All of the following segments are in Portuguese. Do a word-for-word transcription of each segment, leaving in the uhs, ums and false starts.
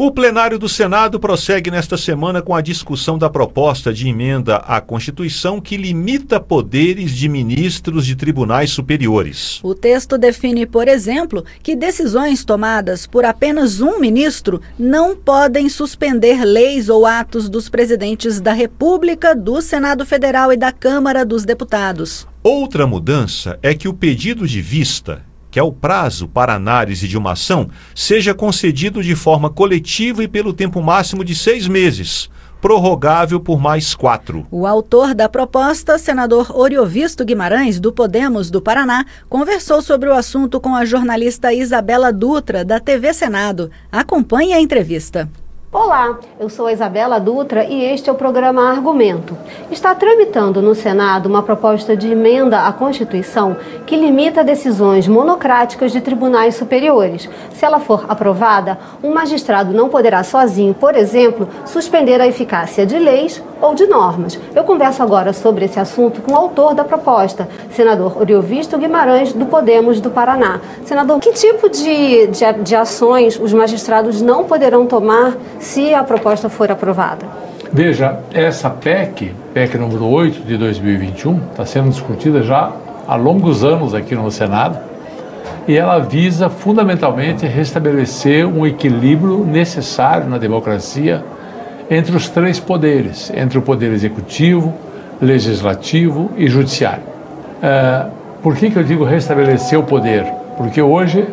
O plenário do Senado prossegue nesta semana com a discussão da proposta de emenda à Constituição que limita poderes de ministros de tribunais superiores. O texto define, por exemplo, que decisões tomadas por apenas um ministro não podem suspender leis ou atos dos presidentes da República, do Senado Federal e da Câmara dos Deputados. Outra mudança é que o pedido de vista, que é o prazo para análise de uma ação, seja concedido de forma coletiva e pelo tempo máximo de seis meses, prorrogável por mais quatro. O autor da proposta, senador Oriovisto Guimarães, do Podemos do Paraná, conversou sobre o assunto com a jornalista Isabela Dutra, da T V Senado. Acompanhe a entrevista. Olá, eu sou a Isabela Dutra e este é o programa Argumento. Está tramitando no Senado uma proposta de emenda à Constituição que limita decisões monocráticas de tribunais superiores. Se ela for aprovada, um magistrado não poderá sozinho, por exemplo, suspender a eficácia de leis ou de normas. Eu converso agora sobre esse assunto com o autor da proposta, senador Oriovisto Guimarães, do Podemos do Paraná. Senador, que tipo de, de, de ações os magistrados não poderão tomar se a proposta for aprovada? Veja, essa P E C, P E C número oito de dois mil e vinte e um, está sendo discutida já há longos anos aqui no Senado e ela visa fundamentalmente restabelecer um equilíbrio necessário na democracia entre os três poderes, entre o poder executivo, legislativo e judiciário. É, por que que eu digo restabelecer o poder? Porque hoje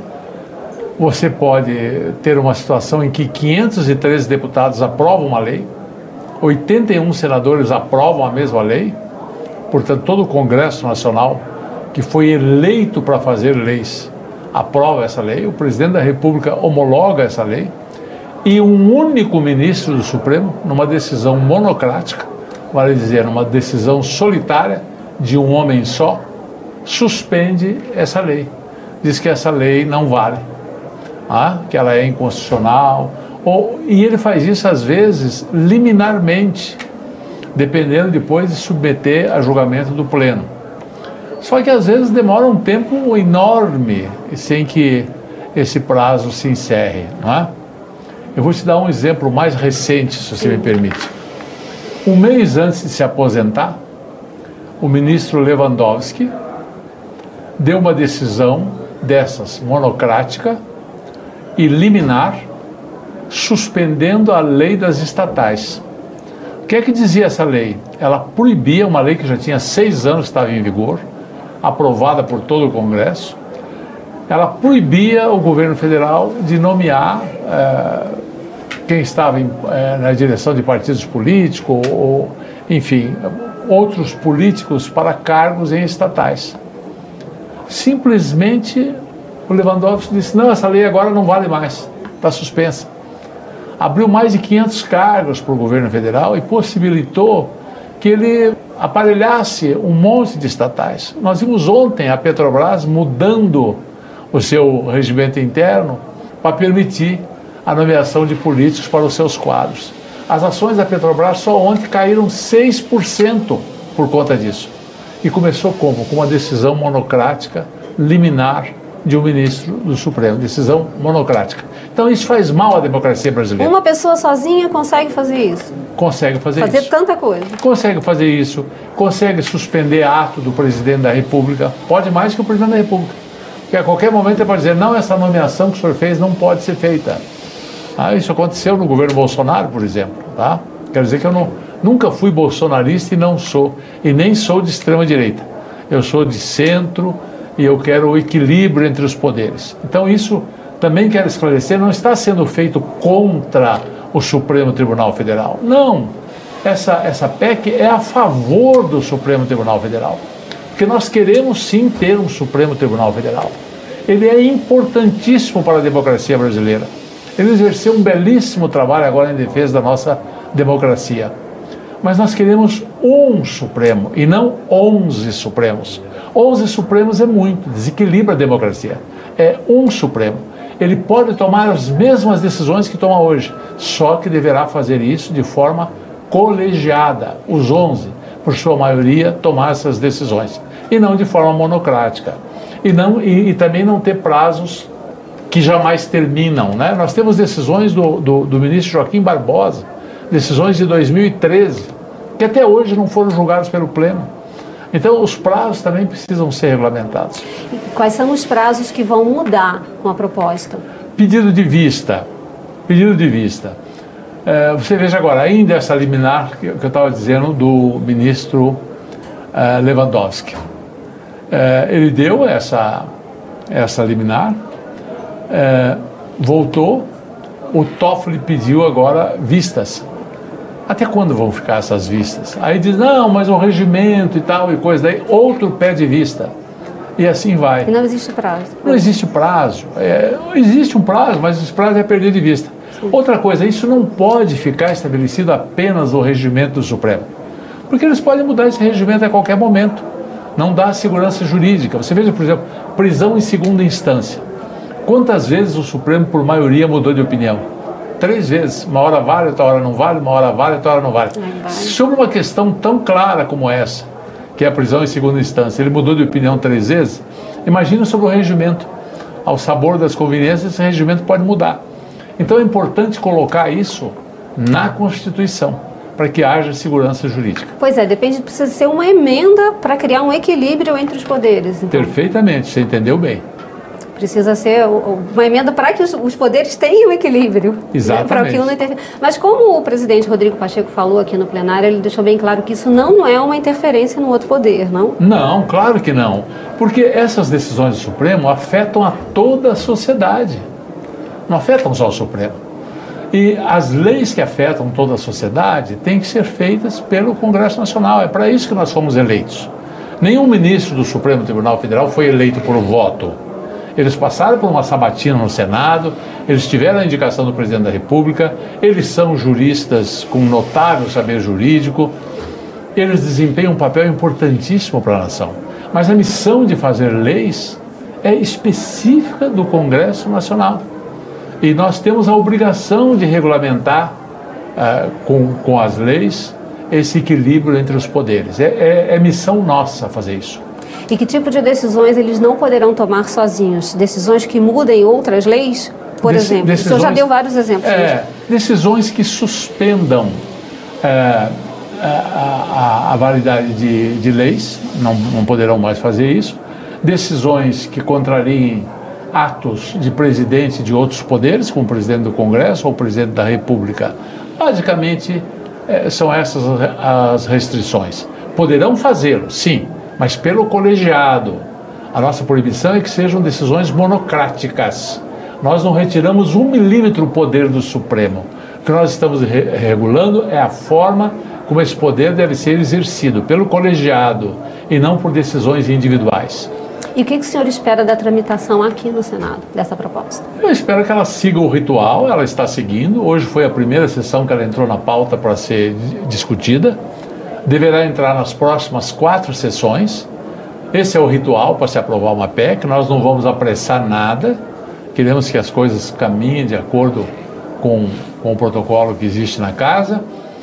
você pode ter uma situação em que quinhentos e treze deputados aprovam uma lei, oitenta e um senadores aprovam a mesma lei, portanto todo o Congresso Nacional que foi eleito para fazer leis aprova essa lei, o presidente da República homologa essa lei e um único ministro do Supremo, numa decisão monocrática, vale dizer, numa decisão solitária de um homem só, suspende essa lei, diz que essa lei não vale. Ah, que ela é inconstitucional, ou, e ele faz isso às vezes liminarmente, dependendo depois de submeter a julgamento do pleno. Só que às vezes demora um tempo enorme sem que esse prazo se encerre, não é? Eu vou te dar um exemplo mais recente, se você me permite. Um mês antes de se aposentar, o ministro Lewandowski deu uma decisão dessas, monocrática e liminar, suspendendo a lei das estatais. O que é que dizia essa lei? Ela proibia, uma lei que já tinha seis anos que estava em vigor, aprovada por todo o Congresso, ela proibia o governo federal de nomear eh, quem estava em, eh, na direção de partidos políticos ou, enfim, outros políticos para cargos em estatais. Simplesmente o Lewandowski disse, não, essa lei agora não vale mais, está suspensa. Abriu mais de quinhentos cargos para o governo federal e possibilitou que ele aparelhasse um monte de estatais. Nós vimos ontem a Petrobras mudando o seu regimento interno para permitir a nomeação de políticos para os seus quadros. As ações da Petrobras só ontem caíram seis por cento por conta disso. E começou como? Com uma decisão monocrática, liminar, de um ministro do Supremo, decisão monocrática. Então isso faz mal à democracia brasileira. Uma pessoa sozinha consegue fazer isso? Consegue fazer, fazer isso. Fazer tanta coisa? Consegue fazer isso, consegue suspender ato do presidente da República, pode mais que o presidente da República. Porque a qualquer momento ele pode dizer, não, essa nomeação que o senhor fez não pode ser feita. Ah, isso aconteceu no governo Bolsonaro, por exemplo. Tá? Quero dizer que eu não, nunca fui bolsonarista e não sou, e nem sou de extrema direita. Eu sou de centro, e eu quero o equilíbrio entre os poderes. Então isso, também quero esclarecer, não está sendo feito contra o Supremo Tribunal Federal. Não, essa, essa P E C é a favor do Supremo Tribunal Federal. Porque nós queremos sim ter um Supremo Tribunal Federal. Ele é importantíssimo para a democracia brasileira. Ele exerceu um belíssimo trabalho agora em defesa da nossa democracia. Mas nós queremos um Supremo e não onze Supremos. onze Supremos é muito, desequilibra a democracia. É um Supremo. Ele pode tomar as mesmas decisões que toma hoje, só que deverá fazer isso de forma colegiada, os onze, por sua maioria, tomar essas decisões, e não de forma monocrática. E, não, e, e também não ter prazos que jamais terminam, né? Nós temos decisões do, do, do ministro Joaquim Barbosa, decisões de dois mil e treze, que até hoje não foram julgadas pelo Pleno. Então, os prazos também precisam ser regulamentados. E quais são os prazos que vão mudar com a proposta? Pedido de vista. Pedido de vista. É, você veja agora, ainda essa liminar que eu estava dizendo do ministro é, Lewandowski. É, ele deu essa, essa liminar, é, voltou, o Toffoli pediu agora vistas. Até quando vão ficar essas vistas? Aí diz, não, mas o regimento e tal e coisa, daí outro pede vista. E assim vai. E não existe prazo. Não existe prazo. É, existe um prazo, mas esse prazo é perder de vista. Sim. Outra coisa, isso não pode ficar estabelecido apenas no regimento do Supremo. Porque eles podem mudar esse regimento a qualquer momento. Não dá segurança jurídica. Você veja, por exemplo, prisão em segunda instância. Quantas vezes o Supremo, por maioria, mudou de opinião? Três vezes. Uma hora vale, outra hora não vale, uma hora vale, outra hora não vale. É, sobre uma questão tão clara como essa, que é a prisão em segunda instância, ele mudou de opinião três vezes. Imagina sobre o regimento. Ao sabor das conveniências, esse regimento pode mudar. Então é importante colocar isso na Constituição, para que haja segurança jurídica. Pois é, depende, precisa ser uma emenda para criar um equilíbrio entre os poderes. Então. Perfeitamente, você entendeu bem. Precisa ser uma emenda para que os, os poderes tenham equilíbrio. Exatamente. Né? Para que um não interfira. Mas como o presidente Rodrigo Pacheco falou aqui no plenário, ele deixou bem claro que isso não é uma interferência no outro poder, não? Não, claro que não. Porque essas decisões do Supremo afetam a toda a sociedade. Não afetam só o Supremo. E as leis que afetam toda a sociedade têm que ser feitas pelo Congresso Nacional. É para isso que nós fomos eleitos. Nenhum ministro do Supremo Tribunal Federal foi eleito por voto. Eles passaram por uma sabatina no Senado, eles tiveram a indicação do presidente da República, eles são juristas com notável saber jurídico, eles desempenham um papel importantíssimo para a nação. Mas a missão de fazer leis é específica do Congresso Nacional. E nós temos a obrigação de regulamentar uh, com, com as leis esse equilíbrio entre os poderes. É, é, é missão nossa fazer isso. E que tipo de decisões eles não poderão tomar sozinhos? Decisões que mudem outras leis, por Dec exemplo? Decisões, o senhor já deu vários exemplos. É, decisões que suspendam é, a, a, a validade de, de leis, não, não poderão mais fazer isso. Decisões que contrariem atos de presidente de outros poderes, como o presidente do Congresso ou o presidente da República. Basicamente, é, são essas as restrições. Poderão fazê-lo, sim, mas pelo colegiado. A nossa proibição é que sejam decisões monocráticas. Nós não retiramos um milímetro o poder do Supremo. O que nós estamos re regulando é a forma como esse poder deve ser exercido, pelo colegiado e não por decisões individuais. E o que, que o senhor espera da tramitação aqui no Senado, dessa proposta? Eu espero que ela siga o ritual, ela está seguindo. Hoje foi a primeira sessão que ela entrou na pauta para ser discutida. Deverá entrar nas próximas quatro sessões. Esse é o ritual para se aprovar uma P E C. Nós não vamos apressar nada. Queremos que as coisas caminhem de acordo com, com o protocolo que existe na casa.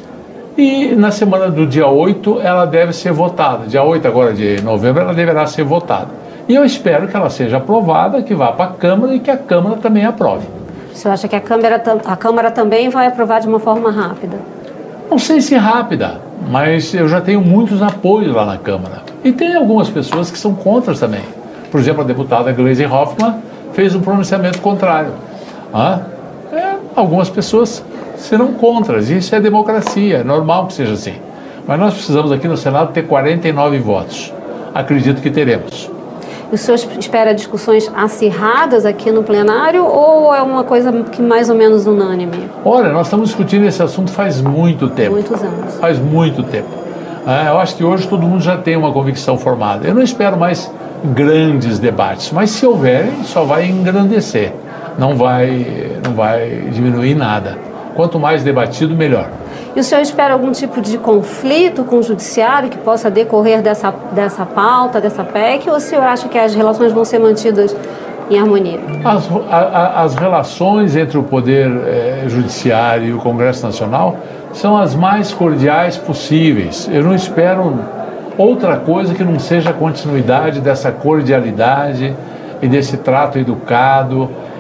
E na semana do dia oito ela deve ser votada. Dia oito agora de novembro ela deverá ser votada. E eu espero que ela seja aprovada, que vá para a Câmara e que a Câmara também aprove. O senhor acha que a Câmara, a Câmara também vai aprovar de uma forma rápida? Não sei se rápida, mas eu já tenho muitos apoios lá na Câmara. E tem algumas pessoas que são contra também. Por exemplo, a deputada Gleisi Hoffmann fez um pronunciamento contrário. Ah, é, algumas pessoas serão contra, isso é democracia, é normal que seja assim. Mas nós precisamos aqui no Senado ter quarenta e nove votos. Acredito que teremos. O senhor espera discussões acirradas aqui no plenário ou é uma coisa que mais ou menos unânime? Olha, nós estamos discutindo esse assunto faz muito tempo. Muitos anos. Faz muito tempo. É, eu acho que hoje todo mundo já tem uma convicção formada. Eu não espero mais grandes debates, mas se houverem, só vai engrandecer. Não vai, não vai diminuir nada. Quanto mais debatido, melhor. E o senhor espera algum tipo de conflito com o judiciário que possa decorrer dessa, dessa pauta, dessa P E C, ou o senhor acha que as relações vão ser mantidas em harmonia? As, a, as relações entre o Poder eh, Judiciário e o Congresso Nacional são as mais cordiais possíveis. Eu não espero outra coisa que não seja a continuidade dessa cordialidade e desse trato educado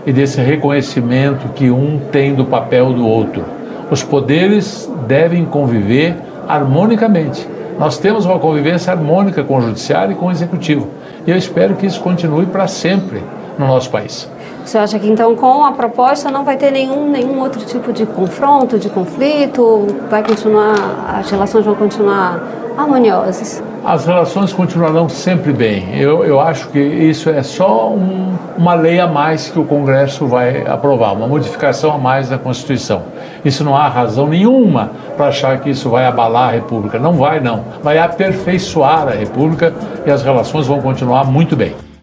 e desse reconhecimento que um tem do papel do outro. Os poderes devem conviver harmonicamente. Nós temos uma convivência harmônica com o judiciário e com o executivo. E eu espero que isso continue para sempre no nosso país. Você acha que então com a proposta não vai ter nenhum, nenhum outro tipo de confronto, de conflito? Vai continuar, as relações vão continuar harmoniosas? As relações continuarão sempre bem. Eu, eu acho que isso é só um, uma lei a mais que o Congresso vai aprovar, uma modificação a mais da Constituição. Isso não há razão nenhuma para achar que isso vai abalar a República. Não vai, não. Vai aperfeiçoar a República e as relações vão continuar muito bem.